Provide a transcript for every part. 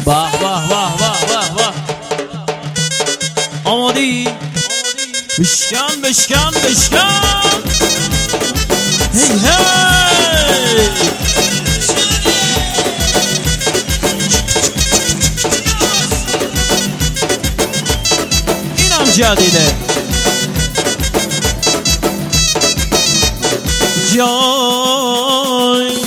به به به به به آمادی بشکن بشکن بشکن هی هی اینم جدیده جای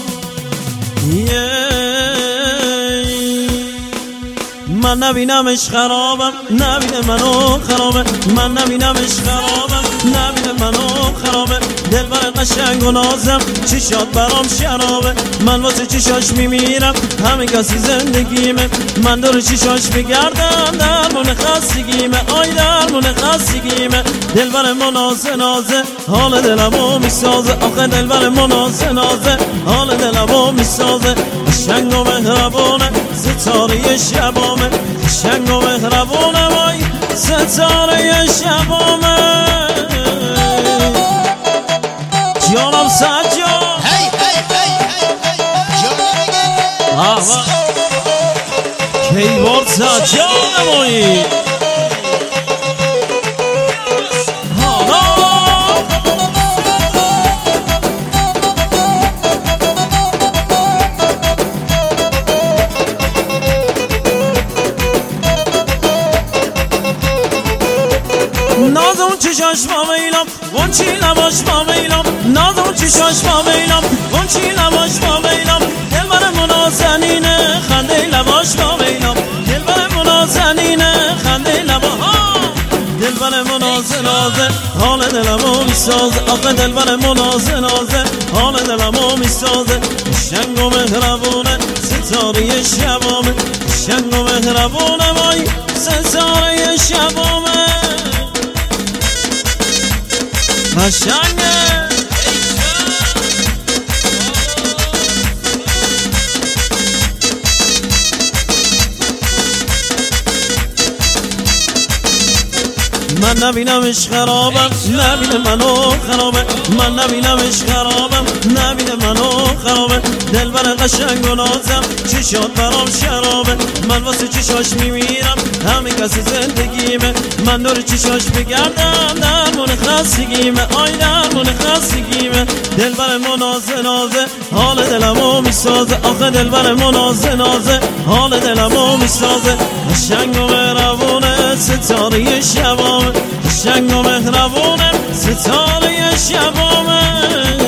من نبینمش خرابم نبینه منو خرابه من نبینمش خرابم نبینه منو خرابه دلبر قشنگ و نازم چشات برام شرابه من واسه چشاش میمیرم همه کسی زندگیمه من دور چشاش بگردم درمون خستگیمه آی درمون خستگیمه دلبر منازه نازه حال دلمو میسازه آخه دلبر منازه نازه حال دلمو میسازه قشنگ و مهربونه ستاره شبامه قشنگ و مهربونه وای ستاره شبامه جانم سجاد هی هی هی هی جانم کیبورد سجاد مایی ناز اون چشاش ما میلم اون چی لباش ما میلم ناز اون چشاش ما میلم اون چی لباش ما میلم دلبر منازنینه خنده لباش ما میلم دلبر منازنینه خنده لباش دلبر منازه نازه حال دلمو میسازه آخه دلبر منازه نازه حال دلمو میسازه قشنگ و مهربونه ستاره شبامه قشنگ و مهربونه وای ستاره شبامه قشنگه من نبینمش خرابم نبینه منو خرابه من نبینمش خرابم نبینه منو خرابه دلبر قشنگ و نازم چشات برام شرابه من واسه چشاش میمیرم همه کسی زندگیمه من دور چشاش بگردم درمون خستگیمه آی درمون خستگیمه دلبر منازه نازه حال دلمو میسازه آخه دلبر منازه نازه حال دلمو میسازه قشنگ و مهربونه ستاره شبامه قشنگ و مهربونه ستاره شبامه